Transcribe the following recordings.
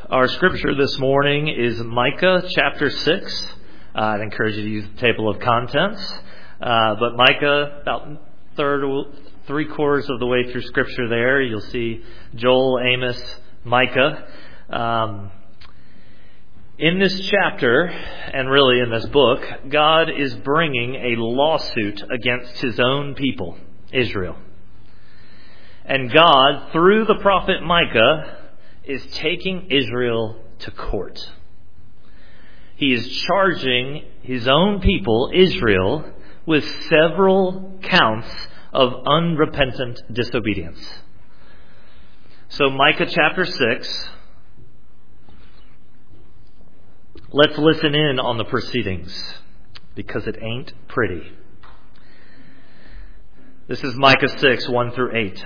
Our scripture this morning is Micah chapter 6. I'd encourage you to use the table of contents. But Micah, about three-quarters of the way through scripture there, you'll see Joel, Amos, Micah. In this chapter, and really in this book, God is bringing a lawsuit against his own people, Israel. And God, through the prophet Micah, is taking Israel to court. He is charging his own people, Israel, with several counts of unrepentant disobedience. So Micah chapter 6, let's listen in on the proceedings, because it ain't pretty. This is Micah 6, 1 through 8.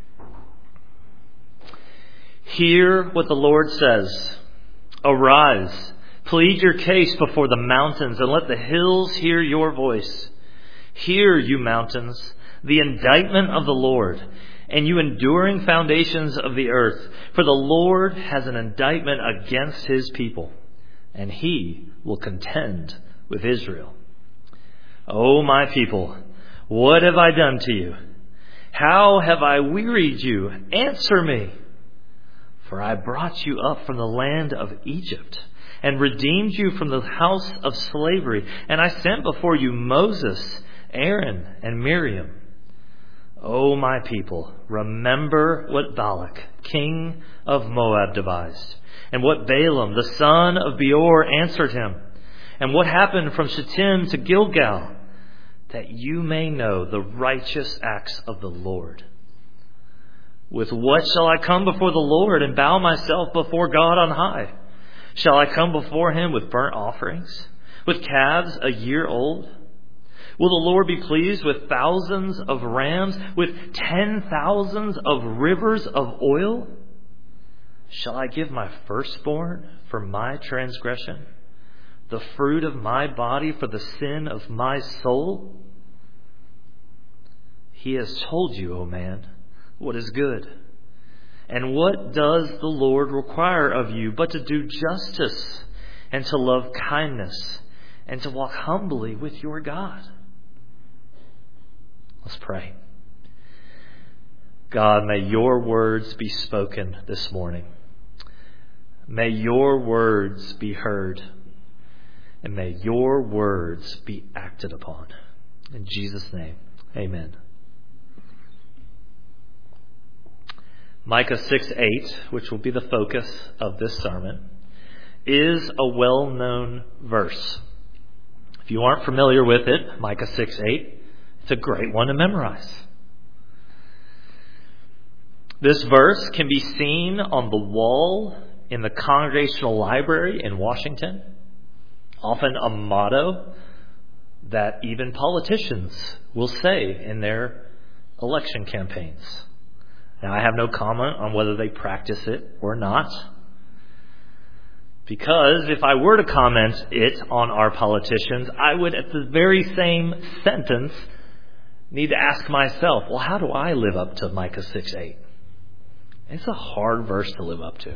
Hear what the Lord says. Arise, plead your case before the mountains, and let the hills hear your voice. Hear, you mountains, the indictment of the Lord, and you enduring foundations of the earth. For the Lord has an indictment against his people, and he will contend with Israel. O my people, what have I done to you? How have I wearied you? Answer me. For I brought you up from the land of Egypt and redeemed you from the house of slavery. And I sent before you Moses, Aaron, and Miriam. O my people, remember what Balak, king of Moab, devised, and what Balaam, the son of Beor, answered him, and what happened from Shittim to Gilgal, that you may know the righteous acts of the Lord. With what shall I come before the Lord and bow myself before God on high? Shall I come before him with burnt offerings, with calves a year old? Will the Lord be pleased with thousands of rams, with 10,000s of rivers of oil? Shall I give my firstborn for my transgression, the fruit of my body for the sin of my soul? He has told you, O man, what is good. And what does the Lord require of you but to do justice and to love kindness and to walk humbly with your God? Let's pray. God, may your words be spoken this morning. May your words be heard. And may your words be acted upon. In Jesus' name, amen. Micah 6:8, which will be the focus of this sermon, is a well-known verse. If you aren't familiar with it, Micah 6:8, it's a great one to memorize. This verse can be seen on the wall in the Congregational Library in Washington, often a motto that even politicians will say in their election campaigns. Now, I have no comment on whether they practice it or not, because if I were to comment it on our politicians, I would, at the very same sentence, need to ask myself, well, how do I live up to Micah 6:8? It's a hard verse to live up to.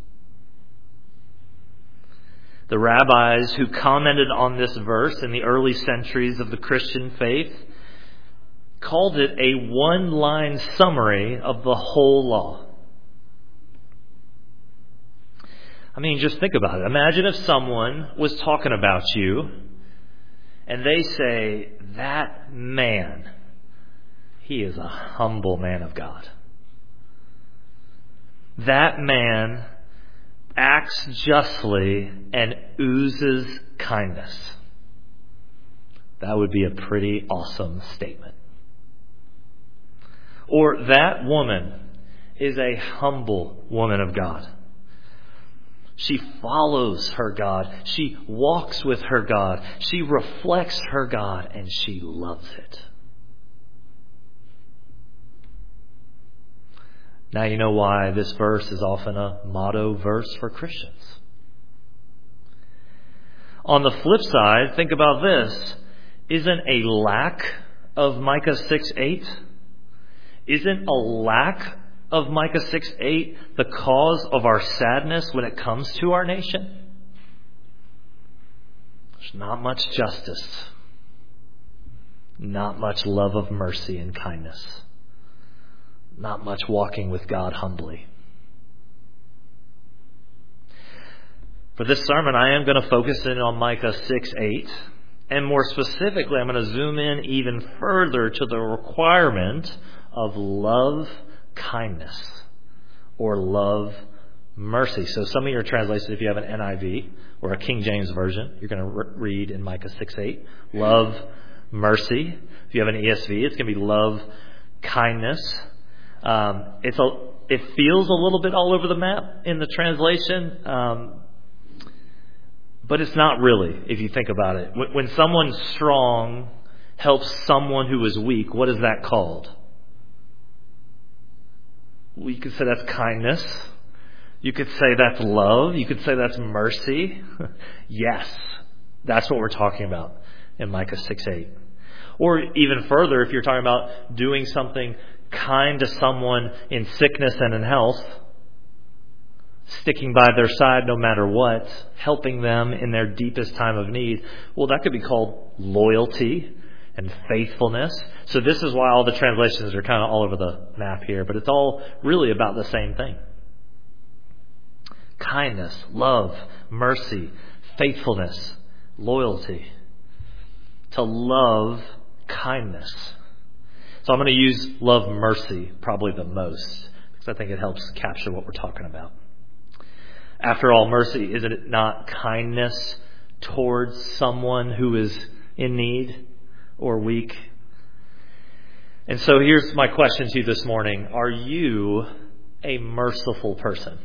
The rabbis who commented on this verse in the early centuries of the Christian faith called it a one-line summary of the whole law. I mean, just think about it. Imagine if someone was talking about you and they say, that man, he is a humble man of God. That man acts justly and oozes kindness. That would be a pretty awesome statement. Or that woman is a humble woman of God. She follows her God. She walks with her God. She reflects her God, and she loves it. Now you know why this verse is often a motto verse for Christians. On the flip side, think about this. Isn't a lack of Micah 6:8? Isn't a lack of Micah 6:8 the cause of our sadness when it comes to our nation? There's not much justice, not much love of mercy and kindness, not much walking with God humbly. For this sermon, I am going to focus in on Micah 6:8, and more specifically, I'm going to zoom in even further to the requirement of love kindness or love mercy. So some of your translations, if you have an NIV or a King James Version, you're going to read in Micah 6:8, love mercy. If you have an ESV, it's going to be love kindness. It feels a little bit all over the map in the translation, but it's not really, if you think about it. When someone strong helps someone who is weak, what is that called? Well, you could say that's kindness. You could say that's love. You could say that's mercy. Yes, that's what we're talking about in Micah 6:8. Or even further, if you're talking about doing something kind to someone in sickness and in health, sticking by their side no matter what, helping them in their deepest time of need, well, that could be called loyalty and faithfulness. So this is why all the translations are kind of all over the map here, but it's all really about the same thing. Kindness, love, mercy, faithfulness, loyalty. To love kindness. So I'm going to use love mercy probably the most, because I think it helps capture what we're talking about. After all, mercy, isn't it not kindness towards someone who is in need or weak? And so here's my question to you this morning. Are you a merciful person?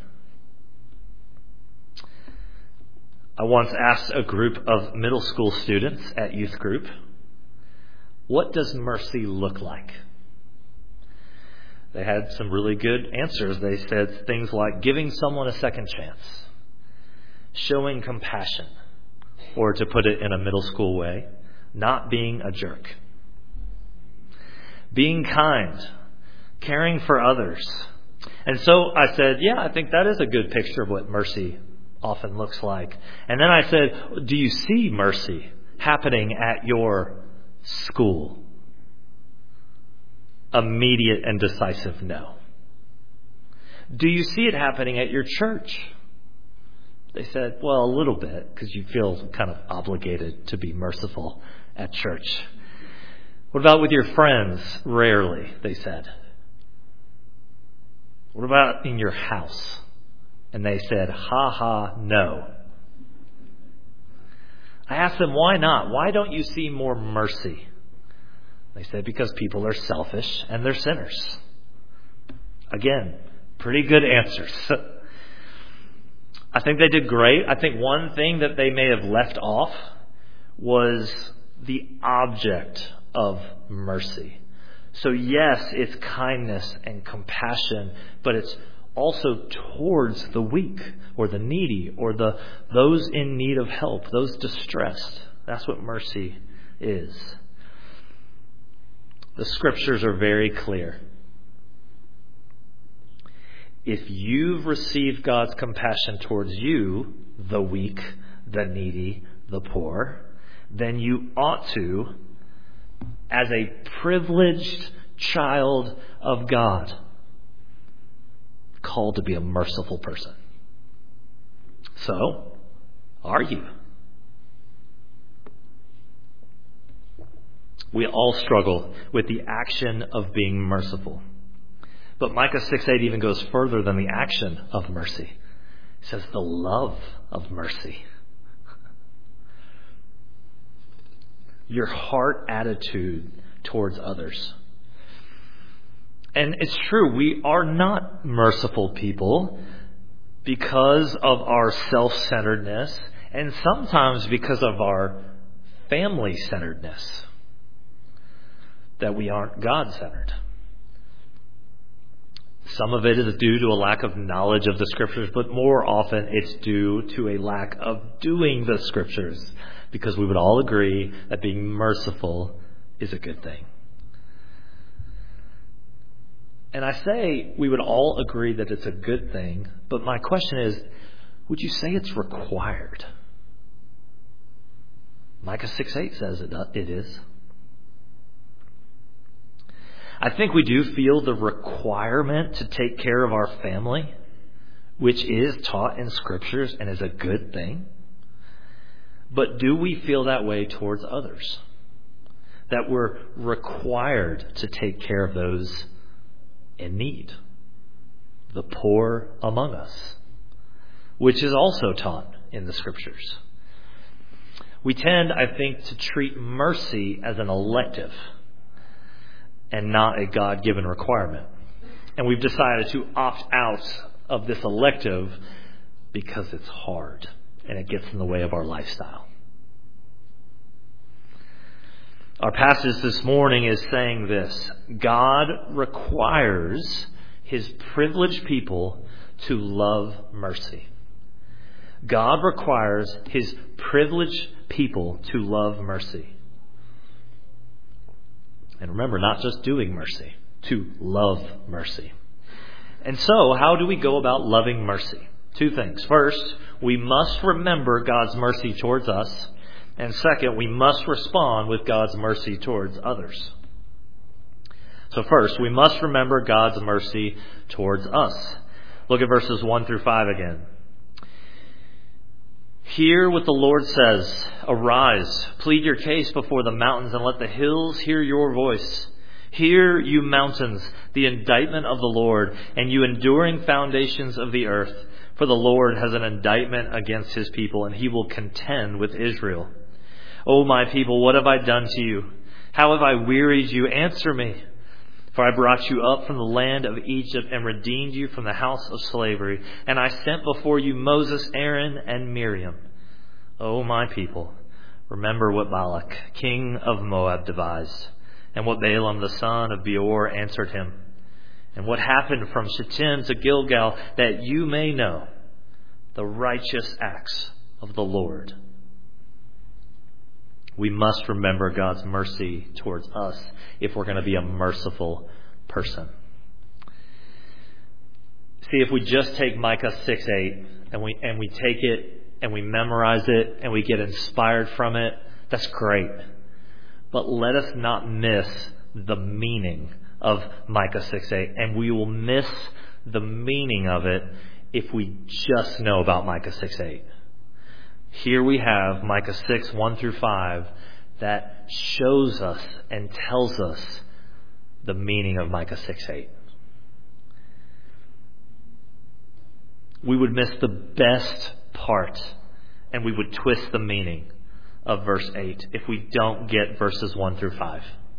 I once asked a group of middle school students at youth group, what does mercy look like? They had some really good answers. They said things like giving someone a second chance, showing compassion, or to put it in a middle school way, not being a jerk. Being kind, caring for others. And so I said, yeah, I think that is a good picture of what mercy often looks like. And then I said, do you see mercy happening at your school? Immediate and decisive no. Do you see it happening at your church? They said, well, a little bit, because you feel kind of obligated to be merciful at church. What about with your friends? Rarely, they said. What about in your house? And they said, no. I asked them, why not? Why don't you see more mercy? They said, because people are selfish and they're sinners. Again, pretty good answers. I think they did great. I think one thing that they may have left off was the object of mercy. So yes, it's kindness and compassion, but it's also towards the weak or the needy or those in need of help, those distressed. That's what mercy is. The scriptures are very clear. If you've received God's compassion towards you, the weak, the needy, the poor, then you ought to, as a privileged child of God, called to be a merciful person. So, are you? We all struggle with the action of being merciful. But Micah 6:8 even goes further than the action of mercy. It says the love of mercy. Your heart attitude towards others. And it's true, we are not merciful people because of our self-centeredness and sometimes because of our family-centeredness, that we aren't God-centered. Some of it is due to a lack of knowledge of the Scriptures, but more often it's due to a lack of doing the Scriptures, because we would all agree that being merciful is a good thing. And I say we would all agree that it's a good thing, but my question is, would you say it's required? Micah 6:8 says it is. I think we do feel the requirement to take care of our family, which is taught in Scriptures and is a good thing. But do we feel that way towards others? That we're required to take care of those in need, the poor among us, which is also taught in the Scriptures. We tend, I think, to treat mercy as an elective and not a God-given requirement. And we've decided to opt out of this elective because it's hard and it gets in the way of our lifestyle. Our passage this morning is saying this: God requires His privileged people to love mercy. God requires His privileged people to love mercy. And remember, not just doing mercy, to love mercy. And so, how do we go about loving mercy? Two things. First, we must remember God's mercy towards us. And second, we must respond with God's mercy towards others. So first, we must remember God's mercy towards us. Look at verses 1 through 5 again. Hear what the Lord says. Arise, plead your case before the mountains, and let the hills hear your voice. Hear, you mountains, the indictment of the Lord, and you enduring foundations of the earth. For the Lord has an indictment against His people, and He will contend with Israel. O my people, what have I done to you? How have I wearied you? Answer me. For I brought you up from the land of Egypt and redeemed you from the house of slavery. And I sent before you Moses, Aaron, and Miriam. O my people, remember what Balak, king of Moab, devised, and what Balaam, the son of Beor, answered him, and what happened from Shittim to Gilgal, that you may know the righteous acts of the Lord. We must remember God's mercy towards us if we're going to be a merciful person. See, if we just take Micah 6:8 and we take it and we memorize it and we get inspired from it, that's great. But let us not miss the meaning of Micah 6:8, and we will miss the meaning of it if we just know about Micah 6:8. Here we have Micah 6, 1 through 5, that shows us and tells us the meaning of Micah 6:8. We would miss the best part, and we would twist the meaning of verse 8 if we don't get verses 1 through 5.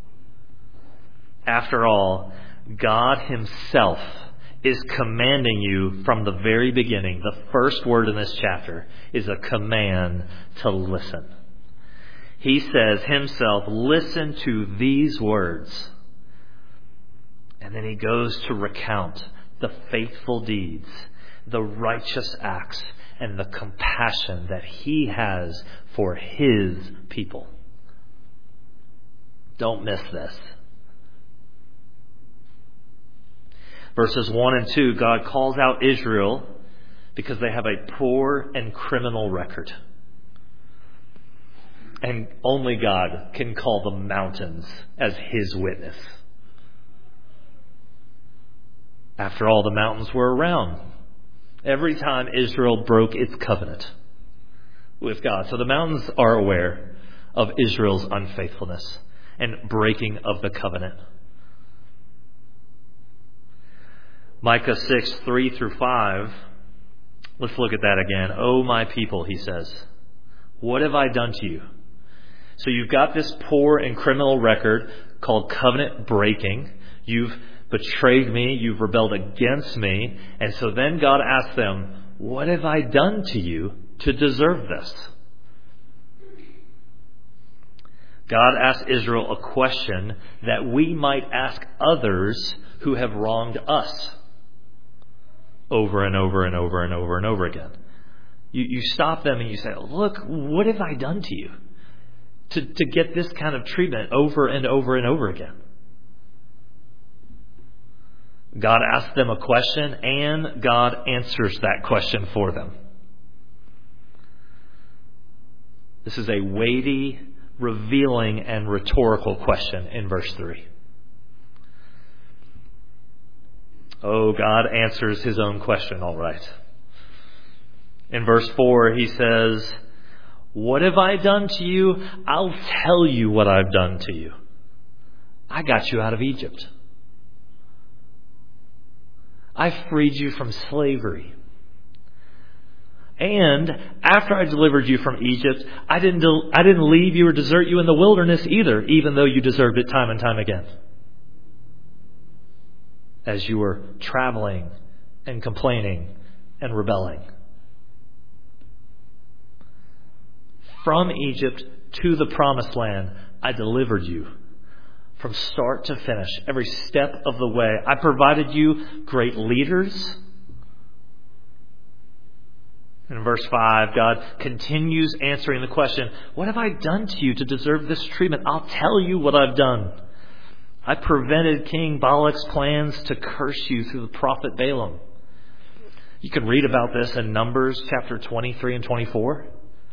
After all, God Himself is commanding you from the very beginning. The first word in this chapter is a command to listen. He says Himself, listen to these words. And then He goes to recount the faithful deeds, the righteous acts, and the compassion that He has for His people. Don't miss this. Verses 1 and 2, God calls out Israel because they have a poor and criminal record. And only God can call the mountains as His witness. After all, the mountains were around every time Israel broke its covenant with God. So the mountains are aware of Israel's unfaithfulness and breaking of the covenant. Micah 6, 3 through 5. Let's look at that again. O my people, He says, what have I done to you? So you've got this poor and criminal record called covenant breaking. You've betrayed me. You've rebelled against me. And so then God asks them, what have I done to you to deserve this? God asks Israel a question that we might ask others who have wronged us over and over and over and over and over again. You stop them and you say, look, what have I done to you to get this kind of treatment over and over and over again? God asks them a question, and God answers that question for them. This is a weighty, revealing, and rhetorical question in verse 3. Oh, God answers his own question, all right. In verse 4, he says, "What have I done to you? I'll tell you what I've done to you. I got you out of Egypt. I freed you from slavery. And after I delivered you from Egypt, I didn't leave you or desert you in the wilderness either, even though you deserved it time and time again. As you were traveling and complaining and rebelling. From Egypt to the promised land, I delivered you. From start to finish, every step of the way. I provided you great leaders." In verse 5, God continues answering the question, "What have I done to you to deserve this treatment? I'll tell you what I've done. I prevented King Balak's plans to curse you through the prophet Balaam." You can read about this in Numbers chapter 23 and 24,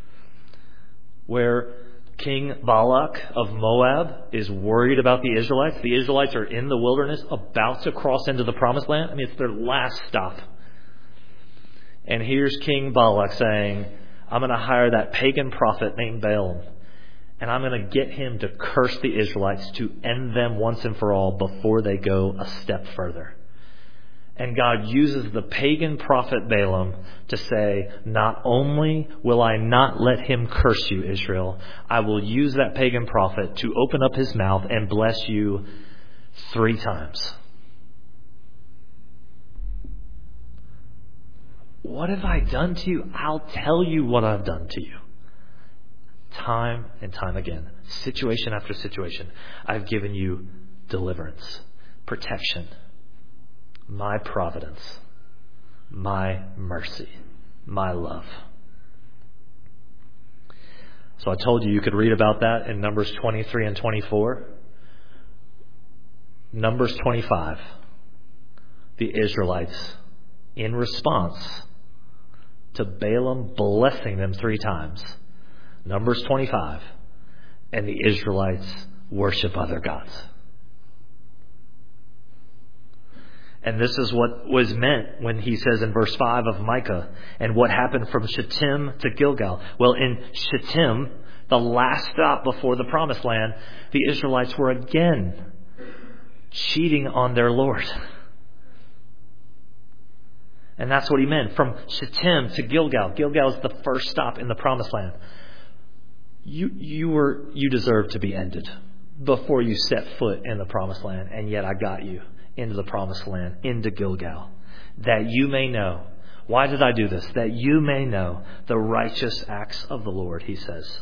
where King Balak of Moab is worried about the Israelites. The Israelites are in the wilderness about to cross into the promised land. I mean, it's their last stop. And here's King Balak saying, "I'm going to hire that pagan prophet named Balaam, and I'm going to get him to curse the Israelites to end them once and for all before they go a step further." And God uses the pagan prophet Balaam to say, "Not only will I not let him curse you, Israel, I will use that pagan prophet to open up his mouth and bless you 3 times. What have I done to you? I'll tell you what I've done to you. Time and time again, situation after situation, I've given you deliverance, protection, my providence, my mercy, my love." So I told you could read about that in Numbers 23 and 24. Numbers 25, the Israelites, in response to Balaam blessing them 3 times. Numbers 25, and the Israelites worship other gods. And this is what was meant when he says in verse 5 of Micah, "And what happened from Shittim to Gilgal." Well, in Shittim, the last stop before the promised land, the Israelites were again cheating on their Lord. And that's what he meant. From Shittim to Gilgal. Gilgal is the first stop in the promised land. You deserve to be ended before you set foot in the promised land, and yet I got you into the promised land, into Gilgal, that you may know. Why did I do this? That you may know the righteous acts of the Lord, he says.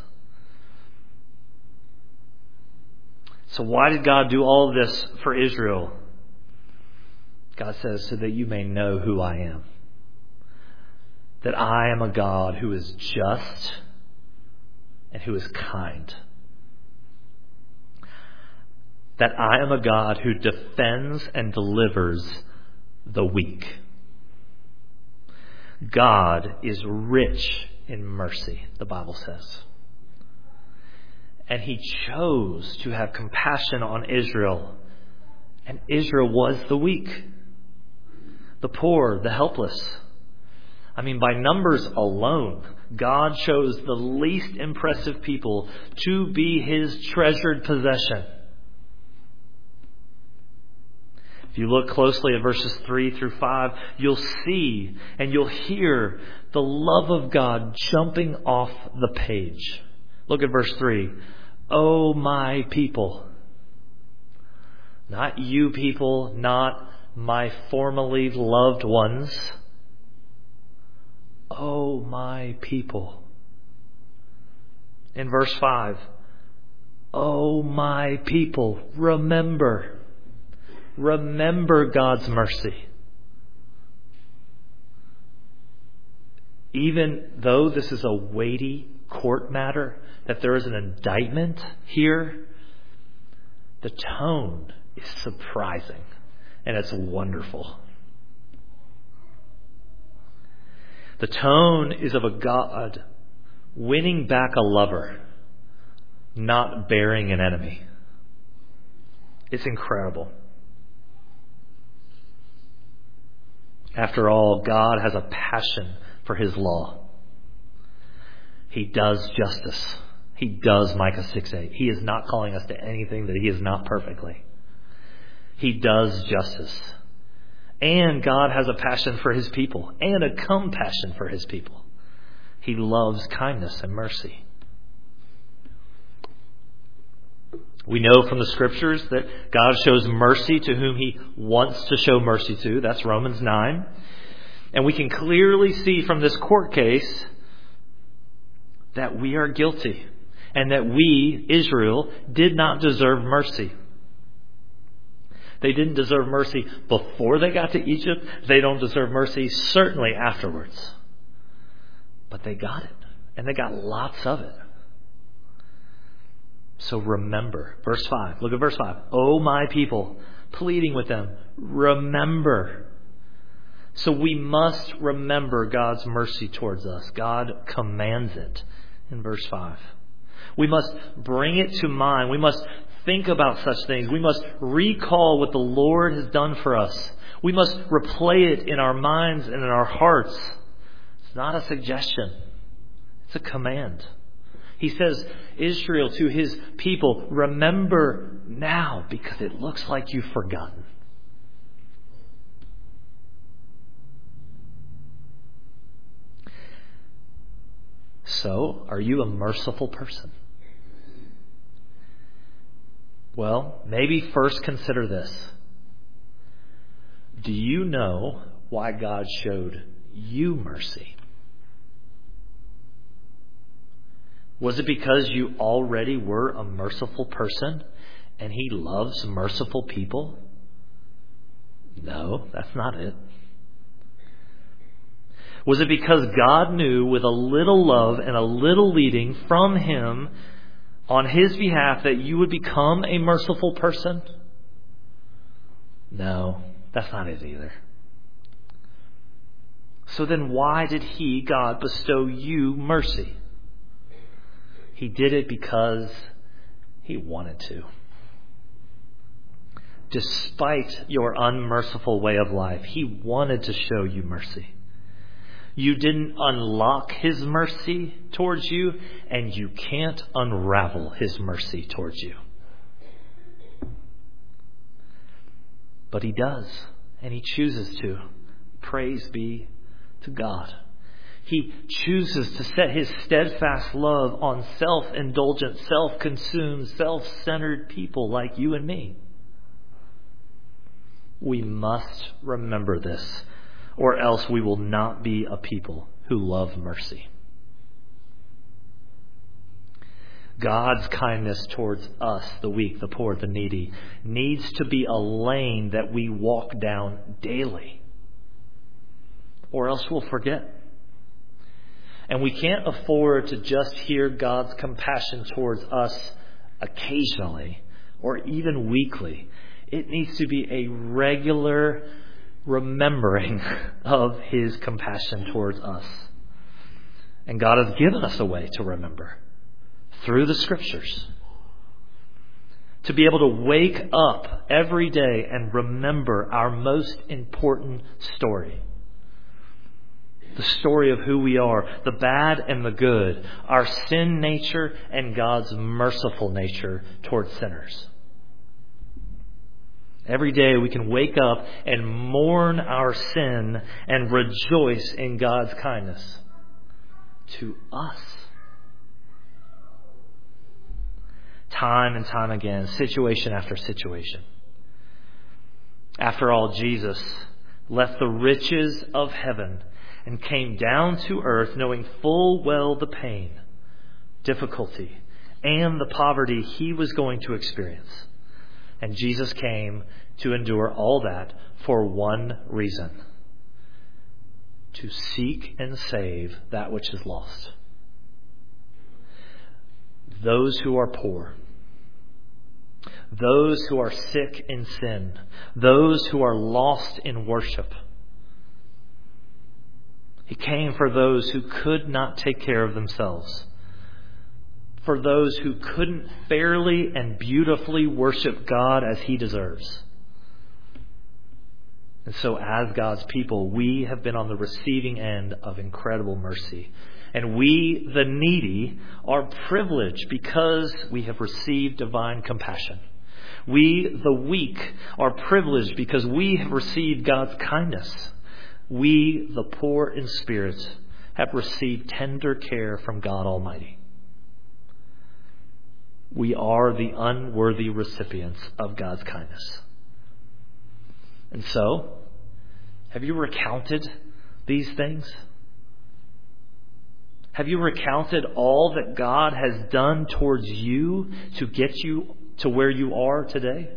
So why did God do all of this for Israel? God says, so that you may know who I am. That I am a God who is just and who is kind. That I am a God who defends and delivers the weak. God is rich in mercy, the Bible says. And he chose to have compassion on Israel. And Israel was the weak, the poor, the helpless. I mean, by numbers alone, God chose the least impressive people to be his treasured possession. If you look closely at verses 3 through 5, you'll see and you'll hear the love of God jumping off the page. Look at verse 3. "Oh, my people." Not you people, not my formerly loved ones. "Oh, my people." In verse 5, "Oh, my people, remember." Remember God's mercy. Even though this is a weighty court matter, that there is an indictment here, the tone is surprising and it's wonderful. The tone is of a God winning back a lover, not burying an enemy. It's incredible. After all, God has a passion for His law. He does justice. He does Micah 6:8. He is not calling us to anything that He is not perfectly. He does justice. And God has a passion for His people and a compassion for His people. He loves kindness and mercy. We know from the Scriptures that God shows mercy to whom He wants to show mercy to. That's Romans 9. And we can clearly see from this court case that we are guilty and that we, Israel, did not deserve mercy. They didn't deserve mercy before they got to Egypt. They don't deserve mercy certainly afterwards. But they got it, and they got lots of it. So remember, verse 5. Look at verse 5. "O my people," pleading with them, remember. So we must remember God's mercy towards us. God commands it in verse 5. We must bring it to mind. We must think about such things. We must recall what the Lord has done for us. We must replay it in our minds and in our hearts. It's not a suggestion. It's a command. He says, Israel, to His people, remember now, because it looks like you've forgotten. So, are you a merciful person? Well, maybe first consider this. Do you know why God showed you mercy? Was it because you already were a merciful person and He loves merciful people? No, that's not it. Was it because God knew with a little love and a little leading from Him on His behalf that you would become a merciful person? No, that's not it either. So then why did He, God, bestow you mercy? He did it because He wanted to. Despite your unmerciful way of life, He wanted to show you mercy. You didn't unlock His mercy towards you, and you can't unravel His mercy towards you. But He does, and He chooses to. Praise be to God. He chooses to set His steadfast love on self-indulgent, self-consumed, self-centered people like you and me. We must remember this, or else we will not be a people who love mercy. God's kindness towards us, the weak, the poor, the needy, needs to be a lane that we walk down daily, or else we'll forget. And we can't afford to just hear God's compassion towards us occasionally or even weekly. It needs to be a regular remembering of His compassion towards us. And God has given us a way to remember through the Scriptures. To be able to wake up every day and remember our most important story. The story of who we are, the bad and the good, our sin nature and God's merciful nature towards sinners. Every day we can wake up and mourn our sin and rejoice in God's kindness to us. Time and time again, situation after situation. After all, Jesus left the riches of heaven and came down to earth knowing full well the pain, difficulty, and the poverty He was going to experience. And Jesus came to endure all that for one reason: to seek and save that which is lost. Those who are poor, those who are sick in sin, those who are lost in worship. He came for those who could not take care of themselves, for those who couldn't fairly and beautifully worship God as He deserves. And so as God's people, we have been on the receiving end of incredible mercy. And we, the needy, are privileged because we have received divine compassion. We, the weak, are privileged because we have received God's kindness. We, the poor in spirit, have received tender care from God Almighty. We are the unworthy recipients of God's kindness. And so, have you recounted these things? Have you recounted all that God has done towards you to get you to where you are today?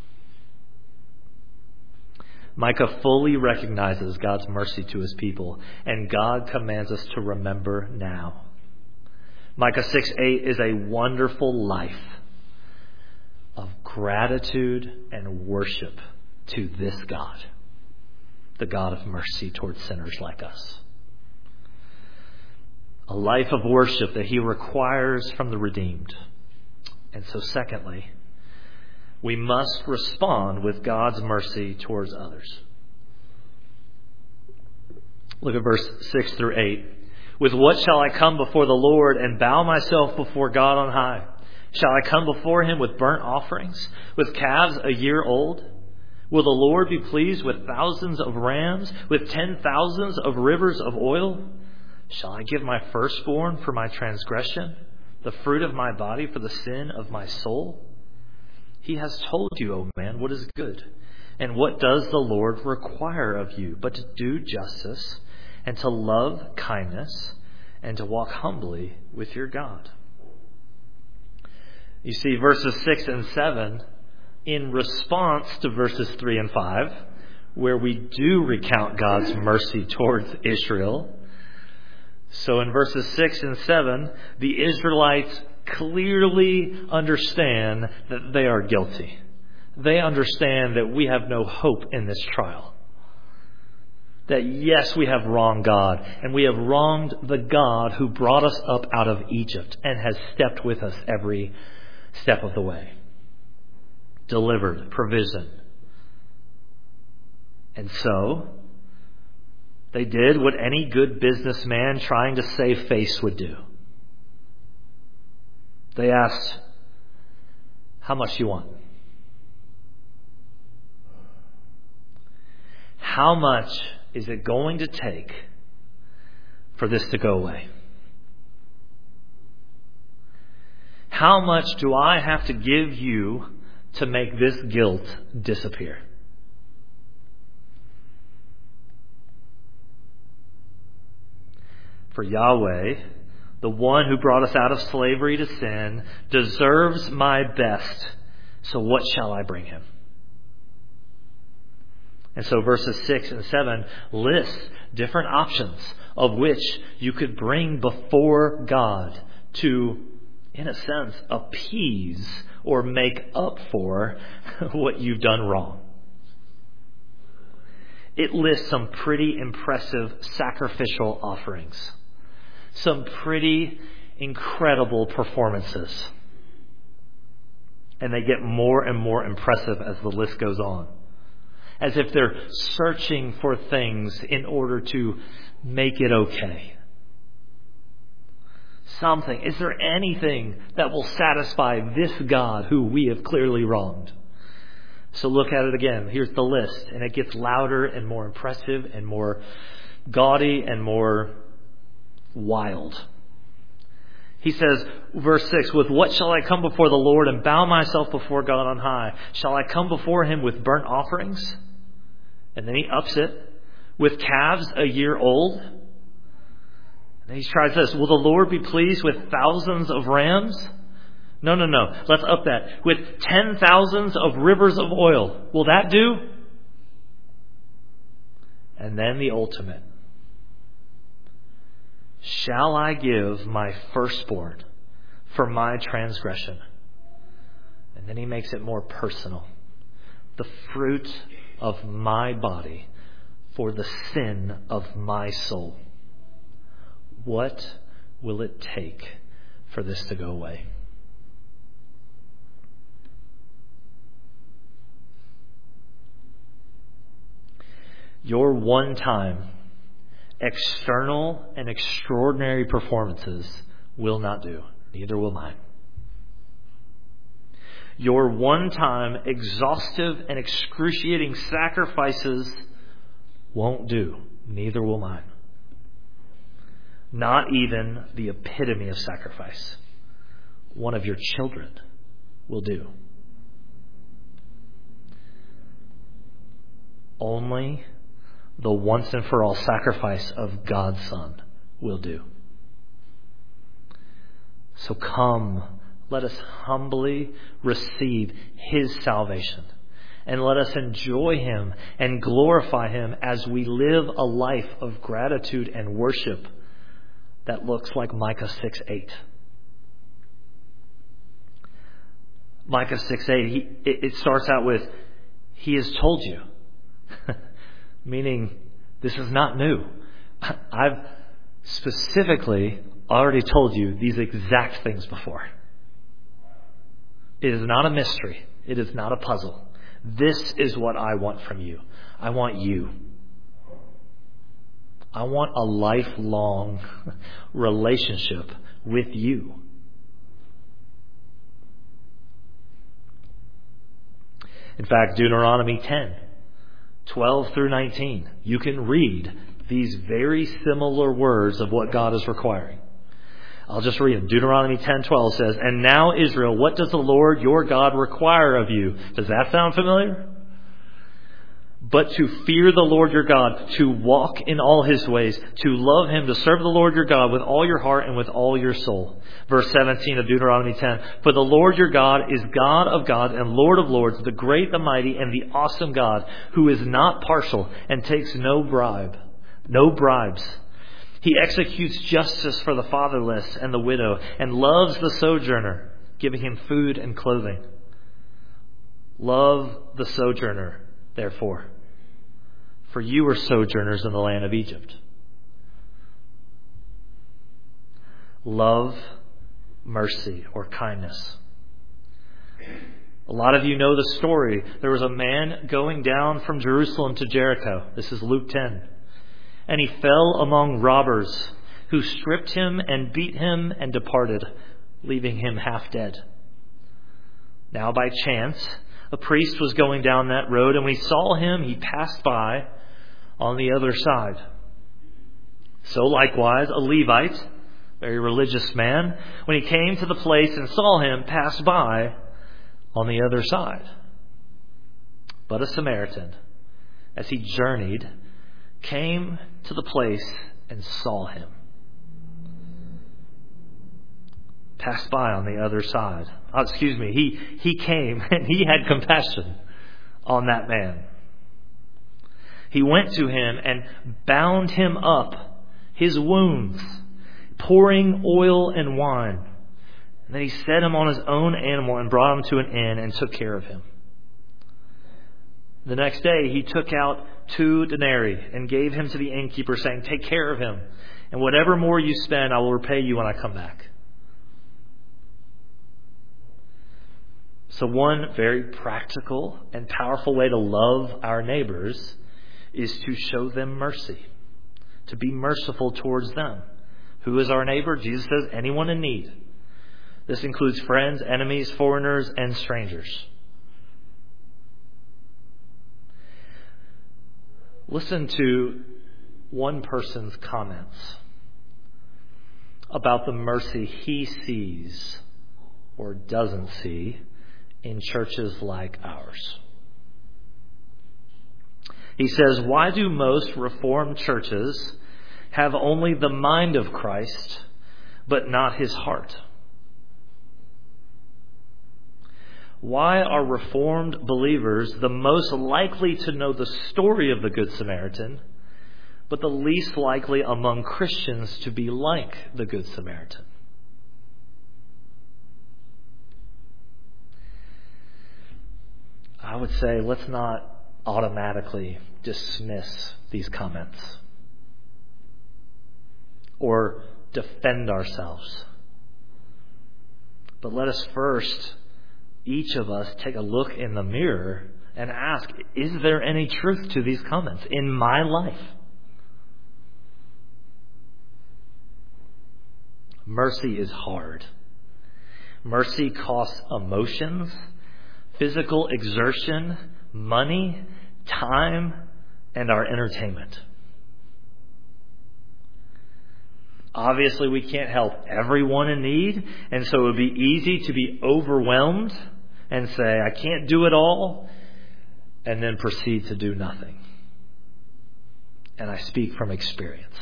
Micah fully recognizes God's mercy to His people, and God commands us to remember now. Micah 6:8 is a wonderful life of gratitude and worship to this God, the God of mercy towards sinners like us. A life of worship that He requires from the redeemed. And so secondly, we must respond with God's mercy towards others. Look at verse 6 through 8. With what shall I come before the Lord and bow myself before God on high? Shall I come before Him with burnt offerings, with calves a year old? Will the Lord be pleased with thousands of rams, with 10,000s of rivers of oil? Shall I give my firstborn for my transgression, the fruit of my body for the sin of my soul? He has told you, O man, what is good. And what does the Lord require of you but to do justice and to love kindness and to walk humbly with your God? You see, verses 6 and 7, in response to verses 3 and 5, where we do recount God's mercy towards Israel. So in verses 6 and 7, the Israelites clearly understand that they are guilty. They understand that we have no hope in this trial. That yes, we have wronged God, and we have wronged the God who brought us up out of Egypt and has stepped with us every step of the way. Delivered, provision. And so, they did what any good businessman trying to save face would do. They asked, how much do you want? How much is it going to take for this to go away? How much do I have to give you to make this guilt disappear? For Yahweh, the one who brought us out of slavery to sin, deserves my best. So what shall I bring Him? And so verses 6 and 7 list different options of which you could bring before God to, in a sense, appease or make up for what you've done wrong. It lists some pretty impressive sacrificial offerings. Some pretty incredible performances. And they get more and more impressive as the list goes on. As if they're searching for things in order to make it okay. Something. Is there anything that will satisfy this God who we have clearly wronged? So look at it again. Here's the list. And it gets louder and more impressive and more gaudy and more wild. He says, verse 6, with what shall I come before the Lord and bow myself before God on high? Shall I come before Him with burnt offerings? And then he ups it. With calves a year old? And he tries this. Will the Lord be pleased with thousands of rams? No. Let's up that. With 10,000s of rivers of oil. Will that do? And then the ultimate. Shall I give my firstborn for my transgression? And then he makes it more personal. The fruit of my body for the sin of my soul. What will it take for this to go away? Your one-time, external and extraordinary performances will not do. Neither will mine. Your one-time, exhaustive and excruciating sacrifices won't do. Neither will mine. Not even the epitome of sacrifice. One of your children will do. Only the once and for all sacrifice of God's Son will do. So come, let us humbly receive His salvation. And let us enjoy Him and glorify Him as we live a life of gratitude and worship that looks like Micah 6:8. Micah 6:8, it starts out with, He has told you. Meaning, this is not new. I've specifically already told you these exact things before. It is not a mystery. It is not a puzzle. This is what I want from you. I want you. I want a lifelong relationship with you. In fact, Deuteronomy 10:12 through 19, you can read these very similar words of what God is requiring. I'll just read them. Deuteronomy 10:12 says, "And now, Israel, what does the Lord your God require of you?" Does that sound familiar? "But to fear the Lord your God, to walk in all His ways, to love Him, to serve the Lord your God with all your heart and with all your soul." Verse 17 of Deuteronomy 10, "For the Lord your God is God of gods and Lord of lords, the great, the mighty, and the awesome God, who is not partial and takes no bribes. He executes justice for the fatherless and the widow, and loves the sojourner, giving him food and clothing. Love the sojourner, therefore, for you are sojourners in the land of Egypt." Love, mercy, or kindness. A lot of you know the story. There was a man going down from Jerusalem to Jericho. This is Luke 10. "And he fell among robbers, who stripped him and beat him and departed, leaving him half dead. Now by chance, a priest was going down that road, and when he saw him, he passed by on the other side. So likewise, a Levite, very religious man, when he came to the place and saw him, passed by on the other side. But a Samaritan, as he journeyed, came to the place and saw him. Passed by on the other side. He came and he had compassion on that man. He went to him and bound him up, his wounds, pouring oil and wine. And then he set him on his own animal and brought him to an inn and took care of him. The next day he took out 2 denarii and gave him to the innkeeper, saying, 'Take care of him, and whatever more you spend, I will repay you when I come back.'" So one very practical and powerful way to love our neighbors is to show them mercy, to be merciful towards them. Who is our neighbor? Jesus says, anyone in need. This includes friends, enemies, foreigners, and strangers. Listen to one person's comments about the mercy he sees or doesn't see in churches like ours. He says, "Why do most Reformed churches have only the mind of Christ, but not His heart? Why are Reformed believers the most likely to know the story of the Good Samaritan, but the least likely among Christians to be like the Good Samaritan?" I would say let's not automatically dismiss these comments or defend ourselves. But let us first, each of us, take a look in the mirror and ask, is there any truth to these comments in my life? Mercy is hard. Mercy costs emotions, physical exertion, money, time, and our entertainment. Obviously, we can't help everyone in need, and so it would be easy to be overwhelmed and say, I can't do it all, and then proceed to do nothing. And I speak from experience.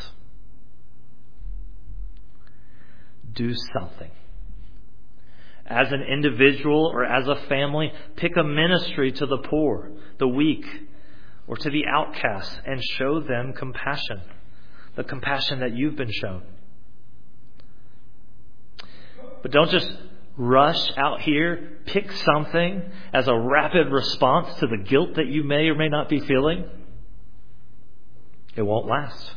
Do something. As an individual or as a family, pick a ministry to the poor, the weak, or to the outcasts, and show them compassion. The compassion that you've been shown. But don't just rush out here, pick something as a rapid response to the guilt that you may or may not be feeling. It won't last.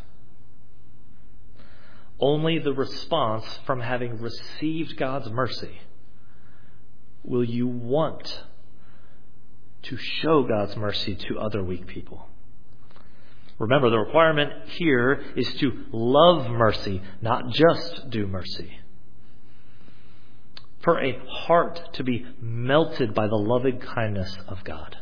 Only the response from having received God's mercy will you want to show God's mercy to other weak people. Remember, the requirement here is to love mercy, not just do mercy. For a heart to be melted by the loving kindness of God.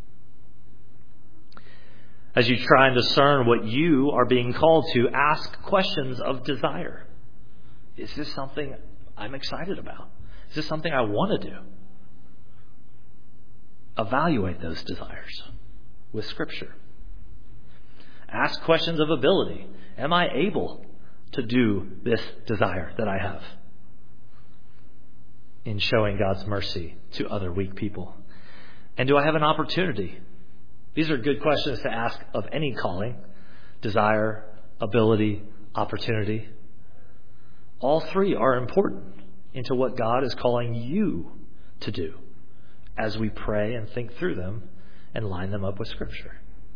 As you try and discern what you are being called to, ask questions of desire. Is this something I'm excited about? Is this something I want to do? Evaluate those desires with Scripture. Ask questions of ability. Am I able to do this desire that I have? In showing God's mercy to other weak people. And do I have an opportunity? These are good questions to ask of any calling. Desire, ability, opportunity. All three are important into what God is calling you to do as we pray and think through them and line them up with Scripture.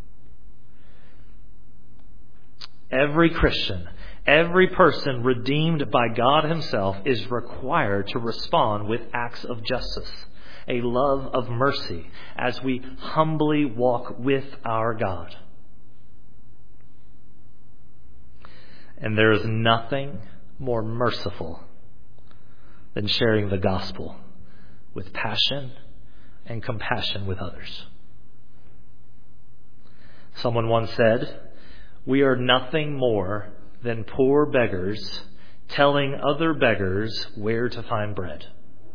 Every Christian, every person redeemed by God Himself is required to respond with acts of justice, a love of mercy, as we humbly walk with our God. And there is nothing more merciful than sharing the gospel with passion and compassion with others. Someone once said, "We are nothing more than poor beggars telling other beggars where to find bread."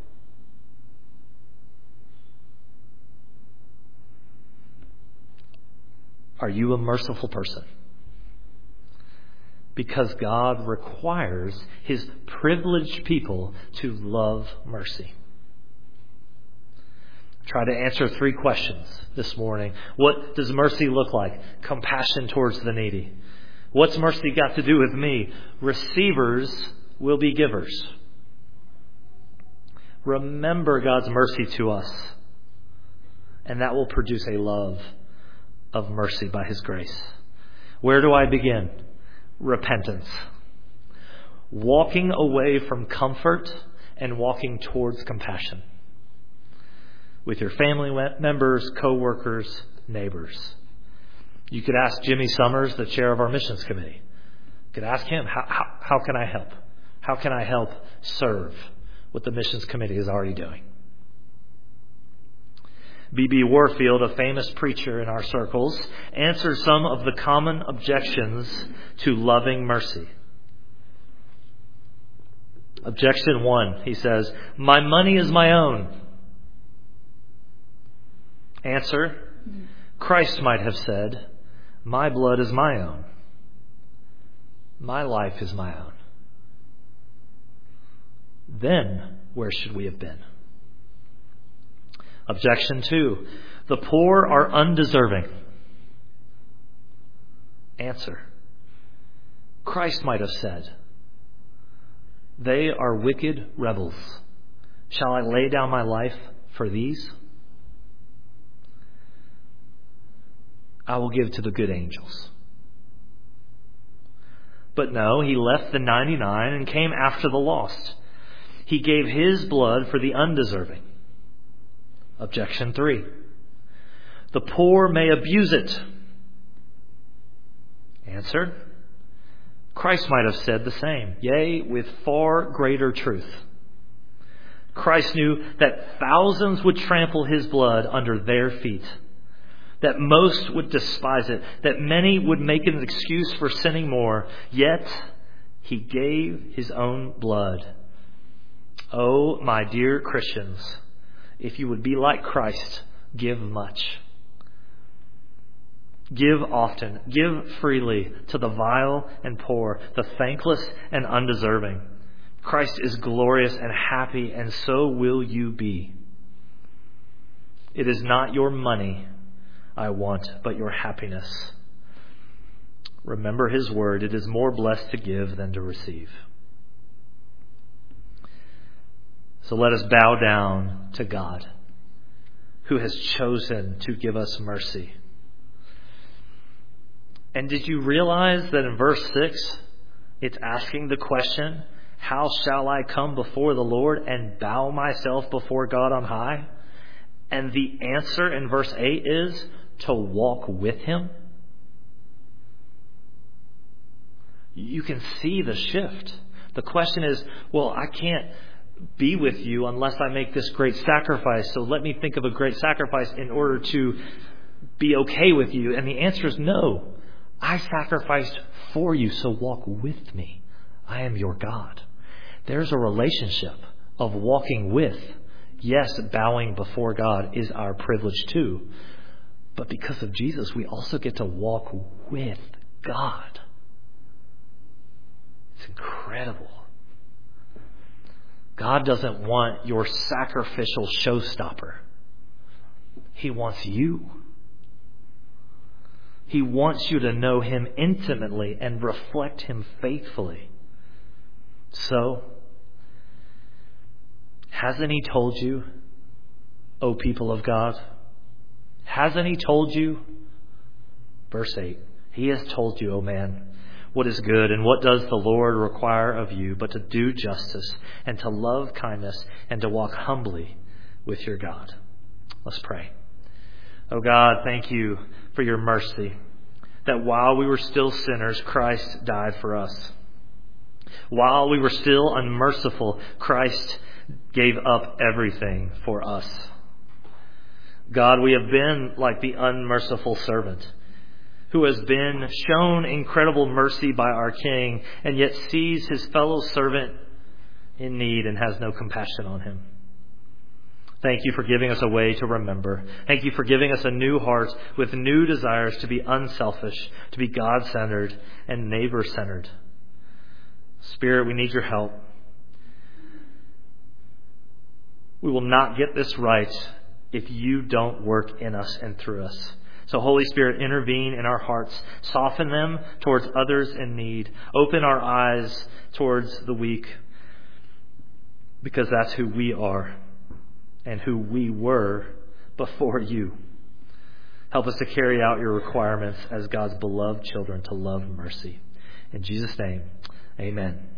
Are you a merciful person? Because God requires His privileged people to love mercy. Try to answer 3 questions this morning. What does mercy look like? Compassion towards the needy. What's mercy got to do with me? Receivers will be givers. Remember God's mercy to us, and that will produce a love of mercy by His grace. Where do I begin? Repentance. Walking away from comfort and walking towards compassion. With your family members, co-workers, neighbors. You could ask Jimmy Summers, the chair of our missions committee. You could ask him, how can I help? How can I help serve what the missions committee is already doing? B.B. Warfield, a famous preacher in our circles, answers some of the common objections to loving mercy. Objection 1, he says, "My money is my own." Answer, Christ might have said, "My blood is my own. My life is my own." Then, where should we have been? Objection 2, "The poor are undeserving." Answer, Christ might have said, "They are wicked rebels. Shall I lay down my life for these?" I will give to the good angels. But no, he left the 99 and came after the lost. He gave his blood for the undeserving. Objection 3. The poor may abuse it. Answer. Christ might have said the same, yea, with far greater truth. Christ knew that thousands would trample his blood under their feet, that most would despise it, that many would make an excuse for sinning more, yet he gave his own blood. Oh, my dear Christians, if you would be like Christ, give much. Give often, give freely to the vile and poor, the thankless and undeserving. Christ is glorious and happy, and so will you be. It is not your money I want, but your happiness. Remember his word, it is more blessed to give than to receive. So let us bow down to God, who has chosen to give us mercy. And did you realize that in verse 6, it's asking the question, how shall I come before the Lord and bow myself before God on high? And the answer in verse 8 is to walk with him. You can see the shift. The question is, well, I can't be with you unless I make this great sacrifice. So let me think of a great sacrifice in order to be okay with you. And the answer is no. I sacrificed for you, so walk with me. I am your God. There's a relationship of walking with. Yes, bowing before God is our privilege too. But because of Jesus, we also get to walk with God. It's incredible. God doesn't want your sacrificial showstopper. He wants you. He wants you to know him intimately and reflect him faithfully. So, hasn't he told you, O people of God? Hasn't he told you? Verse 8, he has told you, O man, what is good and what does the Lord require of you but to do justice and to love kindness and to walk humbly with your God. Let's pray. Oh God, thank you for your mercy, that while we were still sinners, Christ died for us. While we were still unmerciful, Christ gave up everything for us. God, we have been like the unmerciful servant who has been shown incredible mercy by our King and yet sees his fellow servant in need and has no compassion on him. Thank you for giving us a way to remember. Thank you for giving us a new heart with new desires to be unselfish, to be God-centered and neighbor-centered. Spirit, we need your help. We will not get this right if you don't work in us and through us. So Holy Spirit, intervene in our hearts. Soften them towards others in need. Open our eyes towards the weak, because that's who we are and who we were before you. Help us to carry out your requirements as God's beloved children to love mercy. In Jesus' name, amen.